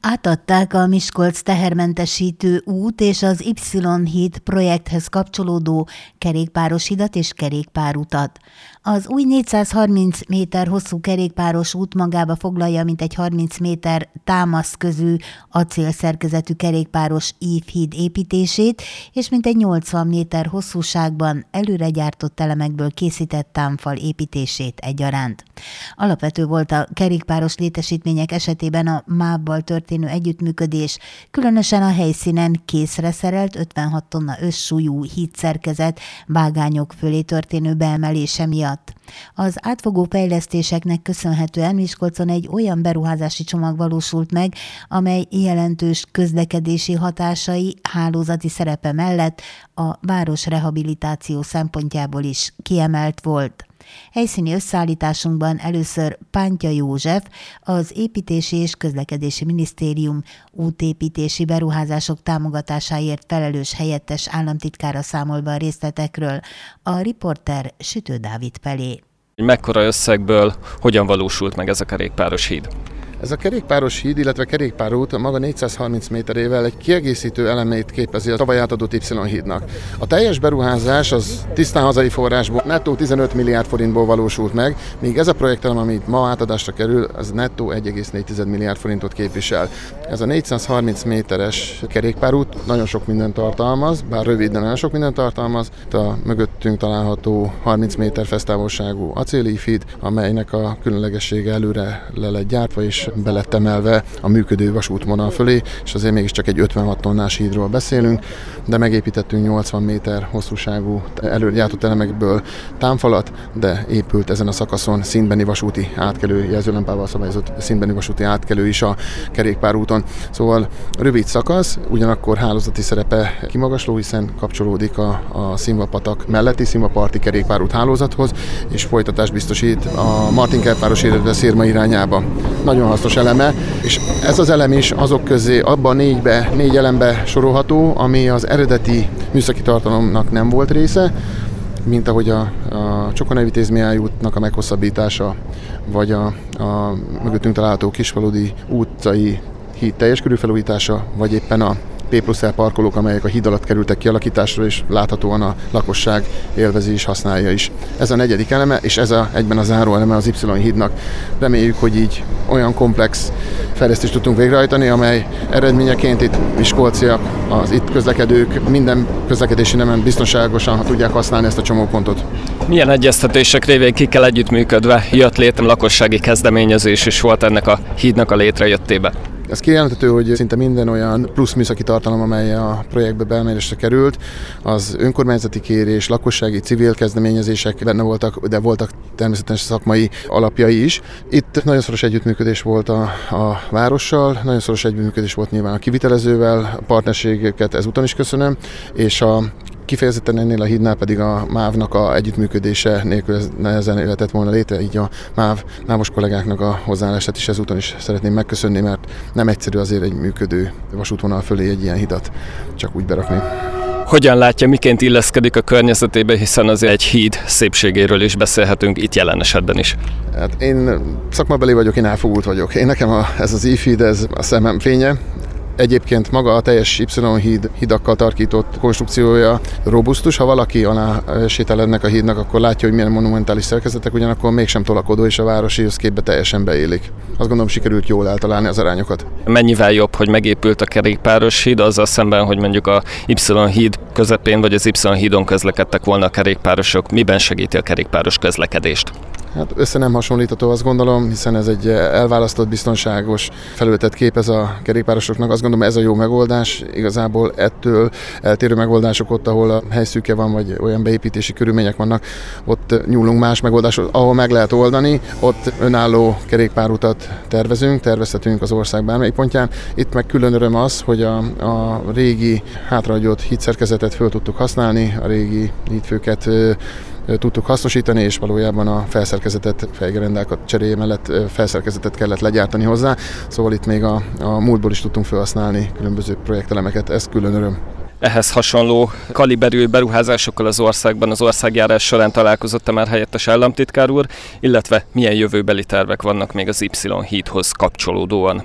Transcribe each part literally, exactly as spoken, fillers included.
Átadták a Miskolc tehermentesítő út és az Y-híd projekthez kapcsolódó kerékpáros hidat és kerékpárutat. Az új négyszázharminc méter hosszú kerékpáros út magába foglalja mintegy harminc méter támaszközű acélszerkezetű kerékpáros ívhíd építését, és mintegy nyolcvan méter hosszúságban előre gyártott elemekből készített támfal építését egyaránt. Alapvető volt a kerékpáros létesítmények esetében a MÁV-bal történő együttműködés, különösen a helyszínen készre szerelt ötvenhat tonna összsúlyú hídszerkezet vágányok fölé történő beemelése miatt. Az átfogó fejlesztéseknek köszönhetően Miskolcon egy olyan beruházási csomag valósult meg, amely jelentős közlekedési hatásai, hálózati szerepe mellett a város rehabilitáció szempontjából is kiemelt volt. Helyszíni összeállításunkban először Pántya József, az Építési és Közlekedési Minisztérium útépítési beruházások támogatásáért felelős helyettes államtitkára számol be a részletekről, a riporter Sütő Dávid felé. Mekkora összegből hogyan valósult meg ez a kerékpáros híd? Ez a kerékpáros híd, illetve kerékpárút a maga négyszázharminc méterével egy kiegészítő elemét képezi a tavaly átadott Y-hídnak. A teljes beruházás az tisztán hazai forrásból nettó tizenöt milliárd forintból valósult meg, míg ez a projektelem, amit ma átadásra kerül, az nettó egy egész négy milliárd forintot képvisel. Ez a négyszázharminc méteres kerékpárút nagyon sok mindent tartalmaz, bár rövid, de nagyon sok mindent tartalmaz. A mögöttünk található harminc méter fesztávolságú acélívhíd, amelynek a különlegessége előre le lett gyártva és be lett emelve a működő vasútvonal fölé, és azért mégiscsak egy ötvenhat tonnás hídról beszélünk, de megépítettünk nyolcvan méter hosszúságú előgyártott elemekből támfalat, de épült ezen a szakaszon szintbeni vasúti átkelő, jelzőlámpával szabályozott szintbeni vasúti átkelő is a kerékpárúton. Szóval rövid szakasz, ugyanakkor hálózati szerepe kimagasló, hiszen kapcsolódik a, a Színvapatak melletti Színvaparti kerékpárút hálózathoz, és folytatást biztosít a Martinkertváros illetve Szirma irányába. Nagyon hasznos eleme, és ez az elem is azok közé, abban négybe, négy elembe sorolható, ami az eredeti műszaki tartalomnak nem volt része, mint ahogy a, a Csokonai-Vitézmihály útnak a meghosszabbítása, vagy a, a mögöttünk található Kisfaludy utcai híd teljes körű felújítása, vagy éppen a P plusz L parkolók, amelyek a híd alatt kerültek kialakításra, és láthatóan a lakosság élvezi és használja is. Ez a negyedik eleme, és ez a, egyben a záró eleme az Y-hídnak. Reméljük, hogy így olyan komplex fejlesztést tudtunk végrehajtani, amely eredményeként itt miskolciak, az itt közlekedők minden közlekedési nemen biztonságosan tudják használni ezt a csomópontot. Milyen egyeztetések révén kikkel együttműködve jött létre lakossági kezdeményezés, és volt ennek a hídnak a létrejöttébe? Ez kijelenthető, hogy szinte minden olyan plusz műszaki tartalom, amely a projektbe beemelésre került, az önkormányzati kérés, lakossági, civil kezdeményezések benne voltak, de voltak természetesen szakmai alapjai is. Itt nagyon szoros együttműködés volt a, a várossal, nagyon szoros együttműködés volt nyilván a kivitelezővel, a partnerségeket ezúton is köszönöm, és a kifejezetten ennél a hídnál pedig a MÁV-nak a együttműködése nélkül ez nehezen jöhetett volna létre, így a MÁV, mávos kollégáknak a hozzáállását is ezúton is szeretném megköszönni, mert nem egyszerű azért egy működő vasútvonal fölé egy ilyen hidat csak úgy berakni. Hogyan látja, miként illeszkedik a környezetébe, hiszen azért egy híd szépségéről is beszélhetünk itt jelen esetben is? Hát én szakmabeli vagyok, én elfogult vagyok. Én nekem a, ez az ívhíd, ez a szemem fénye. Egyébként maga a teljes Y-híd hidakkal tarkított konstrukciója robusztus. Ha valaki alá sétál ennek a hídnak, akkor látja, hogy milyen monumentális szerkezetek, ugyanakkor mégsem tolakodó, és a városi összképbe teljesen beélik. Azt gondolom, sikerült jól eltalálni az arányokat. Mennyivel jobb, hogy megépült a kerékpáros híd, azzal szemben, hogy mondjuk a Y-híd közepén vagy az Y-hídon közlekedtek volna a kerékpárosok? Miben segíti a kerékpáros közlekedést? Hát össze nem hasonlítható, azt gondolom, hiszen ez egy elválasztott, biztonságos felületet képez a kerékpárosoknak. Azt gondolom, ez a jó megoldás. Igazából ettől eltérő megoldások ott, ahol a helyszűke van, vagy olyan beépítési körülmények vannak, ott nyúlunk más megoldáshoz, ahol meg lehet oldani. Ott önálló kerékpárutat tervezünk, tervezhetünk az ország bármelyik pontján. Itt meg külön öröm az, hogy a, a régi hátrahagyott hídszerkezetet föl tudtuk használni, a régi hídfőket tudtuk hasznosítani, és valójában a felszerkezetet, fejgerendák cseréje mellett felszerkezetet kellett legyártani hozzá, szóval itt még a, a múltból is tudtunk felhasználni különböző projektelemeket, ez külön öröm. Ehhez hasonló kaliberű beruházásokkal az országban az országjárás során találkozott már helyettes államtitkár úr, illetve milyen jövőbeli tervek vannak még az Y-hídhoz kapcsolódóan?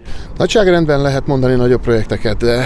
Nagyságrendben lehet mondani nagyobb projekteket, de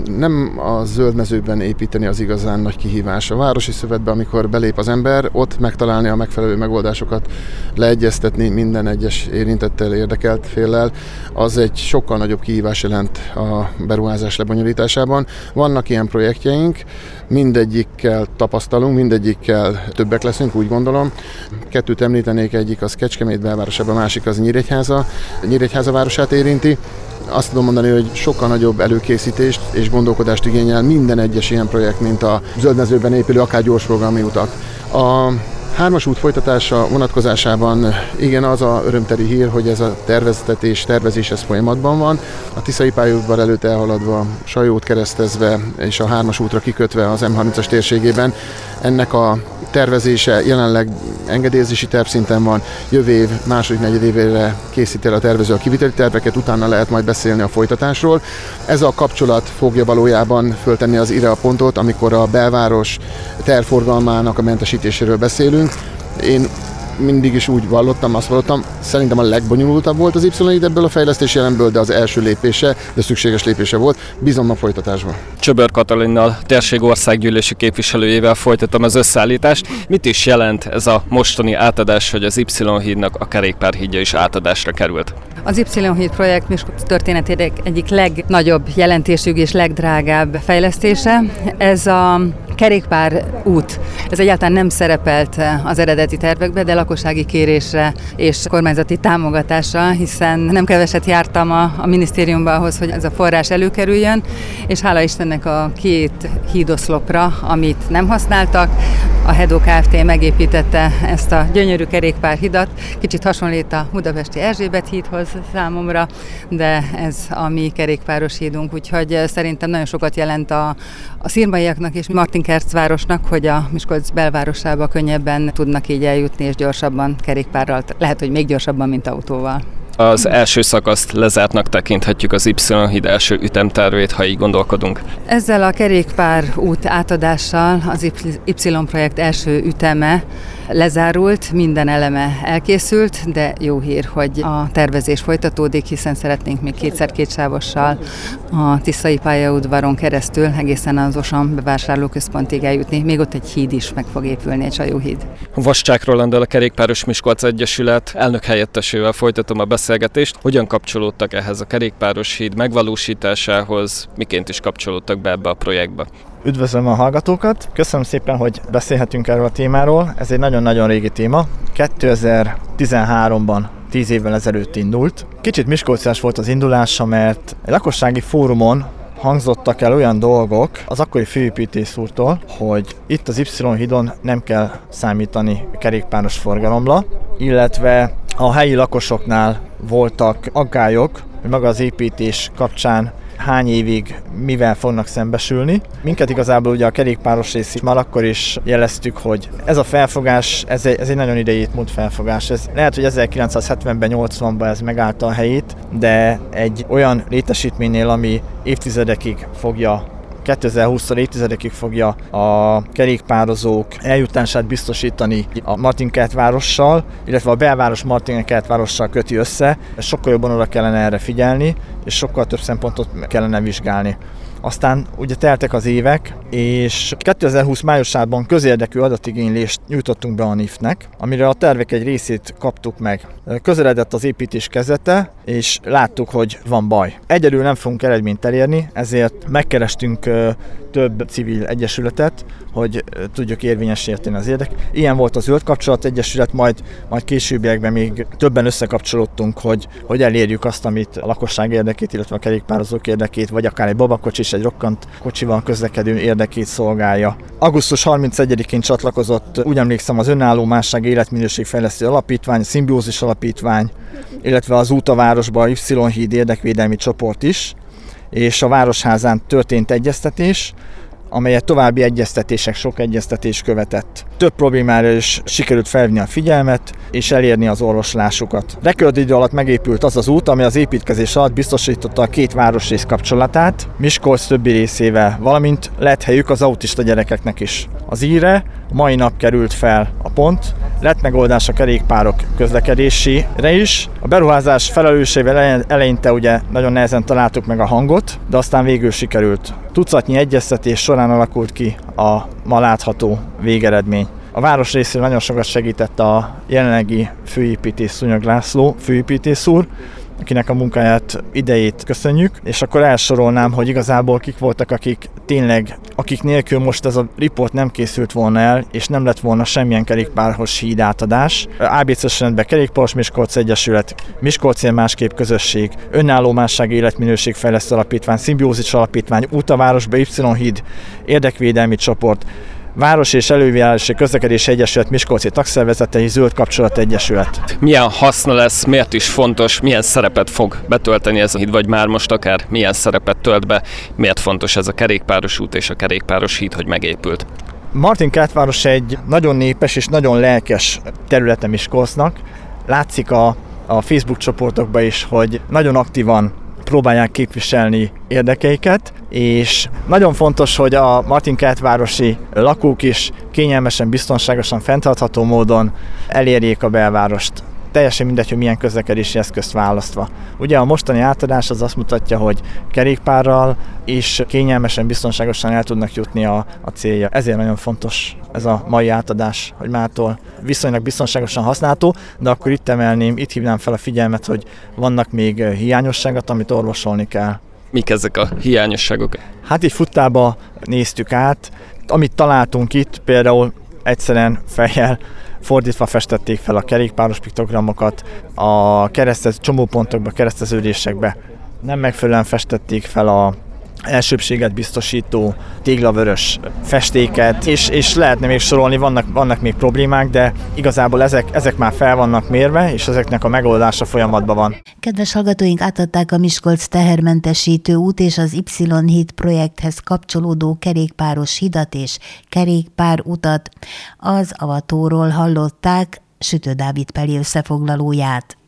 nem a zöldmezőben építeni az igazán nagy kihívás. A városi szövetbe, amikor belép az ember, ott megtalálni a megfelelő megoldásokat, leegyeztetni minden egyes érintettel, érdekelt féllel, az egy sokkal nagyobb kihívás jelent a beruházás lebonyolításában. Vannak ilyen projektjeink, mindegyikkel tapasztalunk, mindegyikkel többek leszünk, úgy gondolom. Kettőt említenék, egyik az Kecskemét belvárosában, a másik az Nyíregyháza, Nyíregyháza városát érinti. Azt tudom mondani, hogy sokkal nagyobb előkészítést és gondolkodást igényel minden egyes ilyen projekt, mint a zöldmezőben épülő akár gyorsforgalmi utak. A hármas út folytatása vonatkozásában igen, az a örömteli hír, hogy ez a terveztetés, tervezés ez folyamatban van. A Tiszai pályaudvar előtt elhaladva, Sajót keresztezve és a hármas útra kikötve az em harmincas térségében. Ennek a tervezése jelenleg engedélyezési tervszinten van, jövő év második negyedévére készíti el a tervező a kiviteli terveket, utána lehet majd beszélni a folytatásról. Ez a kapcsolat fogja valójában föltenni az ire a pontot, amikor a belváros tervforgalmának a mentesítéséről beszélünk. Én mindig is úgy vallottam, azt vallottam, szerintem a legbonyolultabb volt az Y-híd ebből a fejlesztési elemből, de az első lépése, de szükséges lépése volt, bízom a folytatásban. Csöbör Katalinnal, térség országgyűlési képviselőjével folytatom az összeállítást. Mit is jelent ez a mostani átadás, hogy az Y-hídnak a kerékpárhídja is átadásra került? Az Y-híd projekt Miskolc történetének egyik legnagyobb jelentésű és legdrágább fejlesztése. Ez a kerékpár út, ez egyáltalán nem szerepelt az eredeti tervekbe, de lakossági kérésre és kormányzati támogatásra, hiszen nem keveset jártam a, a minisztériumban ahhoz, hogy ez a forrás előkerüljön, és hála Istennek a két hídoszlopra, amit nem használtak, a Hedó Kft. Megépítette ezt a gyönyörű kerékpárhidat, kicsit hasonlít a budapesti Erzsébet hídhoz számomra, de ez a mi kerékpáros hídunk, úgyhogy szerintem nagyon sokat jelent a, a szirmaiaknak és Martinkerc városnak, hogy a Miskolc belvárosába könnyebben tudnak így eljutni és gyorsabban kerékpárral, lehet, hogy még gyorsabban, mint autóval. Az első szakaszt lezártnak tekinthetjük az Y-híd első ütemtervét, ha így gondolkodunk. Ezzel a kerékpár út átadással az Y-projekt első üteme lezárult, minden eleme elkészült, de jó hír, hogy a tervezés folytatódik, hiszen szeretnénk még kétszer kétsávossal a Tiszai pályaudvaron keresztül egészen az Osam bevásárlóközpontig eljutni. Még ott egy híd is meg fog épülni, egy hajóhíd. Vascsák Rolanddal, a Kerékpáros Miskolc Egyesület elnök helyettesével folytatom a beszélgetést. Hogyan kapcsolódtak ehhez a kerékpáros híd megvalósításához, miként is kapcsolódtak be ebbe a projektbe? Üdvözlöm a hallgatókat! Köszönöm szépen, hogy beszélhetünk erről a témáról. Ez egy nagyon-nagyon régi téma. kétezer-tizenháromban, tíz évvel ezelőtt indult. Kicsit miskolciás volt az indulása, mert egy lakossági fórumon hangzottak el olyan dolgok az akkori főépítész úrtól, hogy itt az Y-hídon nem kell számítani kerékpáros forgalomra, illetve a helyi lakosoknál voltak aggályok, hogy maga az építés kapcsán hány évig mivel fognak szembesülni. Minket igazából ugye a kerékpáros rész már akkor is jeleztük, hogy ez a felfogás, ez egy, ez egy nagyon idejét múlt felfogás. Ez, lehet, hogy ezerkilencszázhetvenben, nyolcvanban ez megállta a helyét, de egy olyan létesítménynél, ami évtizedekig fogja kétezer-húszszor évtizedekig fogja a kerékpározók eljutását biztosítani a Martinkert várossal, illetve a belváros Martinkert várossal köti össze. Sokkal jobban oda kellene erre figyelni, és sokkal több szempontot kellene vizsgálni. Aztán ugye teltek az évek, és kétezer-húsz májusában közérdekű adatigénylést nyújtottunk be a en i ef-nek, amire a tervek egy részét kaptuk meg. Közeledett az építés kezdete, és láttuk, hogy van baj. Egyedül nem fogunk eredményt elérni, ezért megkerestünk több civil egyesületet, hogy tudjuk érvényesíteni az érdek. Ilyen volt a Zöld Kapcsolat Egyesület, majd, majd későbbiekben még többen összekapcsolódtunk, hogy, hogy elérjük azt, amit a lakosság érdekét, illetve a kerékpározók érdekét, vagy akár egy babakocsi és egy rokkant kocsival közlekedő érdekét szolgálja. augusztus harmincegyedikén csatlakozott, úgy emlékszem, az Önálló Másság Életminőségfejlesztő Alapítvány, Szimbiózis Alapítvány, illetve az Út a Városba Y-híd érdekvédelmi csoport is, és a Városházán történt egyeztetés, amelyet további egyeztetések, sok egyeztetés követett. Több problémára is sikerült felvenni a figyelmet, és elérni az orvoslásukat. Rekordidő alatt megépült az az út, ami az építkezés alatt biztosította a két városrész kapcsolatát, Miskolc többi részével, valamint lett helyük az autista gyerekeknek is. Az íre mai nap került fel a pont. Lett megoldás a kerékpárok közlekedésére is. A beruházás felelősével eleinte ugye nagyon nehezen találtuk meg a hangot, de aztán végül sikerült. Tucatnyi egyeztetés során alakult ki a ma látható végeredmény. A város részéről nagyon sokat segített a jelenlegi főépítész Szúnyog László, főépítész úr, akinek a munkáját, idejét köszönjük, és akkor elsorolnám, hogy igazából kik voltak, akik tényleg, akik nélkül most ez a riport nem készült volna el, és nem lett volna semmilyen kerékpáros híd átadás. á bé cé-s rendben Kerékpáros Miskolc Egyesület, Miskolcér Másképp Közösség, Önállómásság Életminőségfejlesztő Alapítvány, Szimbiózis Alapítvány, Út a Városba Y-híd, Érdekvédelmi Csoport, Város és Elővigyázási Közlekedési Egyesület Miskolci Tagszervezetei, Zöld Kapcsolat Egyesület. Milyen haszna lesz, miért is fontos, milyen szerepet fog betölteni ez a híd, vagy már most akár milyen szerepet tölt be, miért fontos ez a kerékpáros út és a kerékpáros híd, hogy megépült? Martinkertváros egy nagyon népes és nagyon lelkes területe Miskolcnak. Látszik a, a Facebook csoportokban is, hogy nagyon aktívan próbálják képviselni érdekeiket, és nagyon fontos, hogy a martinkertvárosi lakók is kényelmesen, biztonságosan, fenntartható módon elérjék a belvárost. Teljesen mindegy, hogy milyen közlekedési eszközt választva. Ugye a mostani átadás az azt mutatja, hogy kerékpárral is kényelmesen, biztonságosan el tudnak jutni a, a célja. Ezért nagyon fontos ez a mai átadás, hogy mától viszonylag biztonságosan használható, de akkor itt emelném, itt hívnám fel a figyelmet, hogy vannak még hiányosságok, amit orvosolni kell. Mik ezek a hiányosságok? Hát így futtába néztük át, amit találtunk itt, például egyszerűen fejjel fordítva festették fel a kerékpáros piktogramokat, a keresztez, csomópontokba, kereszteződésekbe nem megfelelően festették fel a elsőbbséget biztosító téglavörös festéket, és, és lehetne még sorolni, vannak, vannak még problémák, de igazából ezek, ezek már fel vannak mérve, és ezeknek a megoldása folyamatban van. Kedves hallgatóink, átadták a Miskolc tehermentesítő út és az Y-híd projekthez kapcsolódó kerékpáros hidat és kerékpárutat. Az avatóról hallották Sütő Dávid Peli összefoglalóját.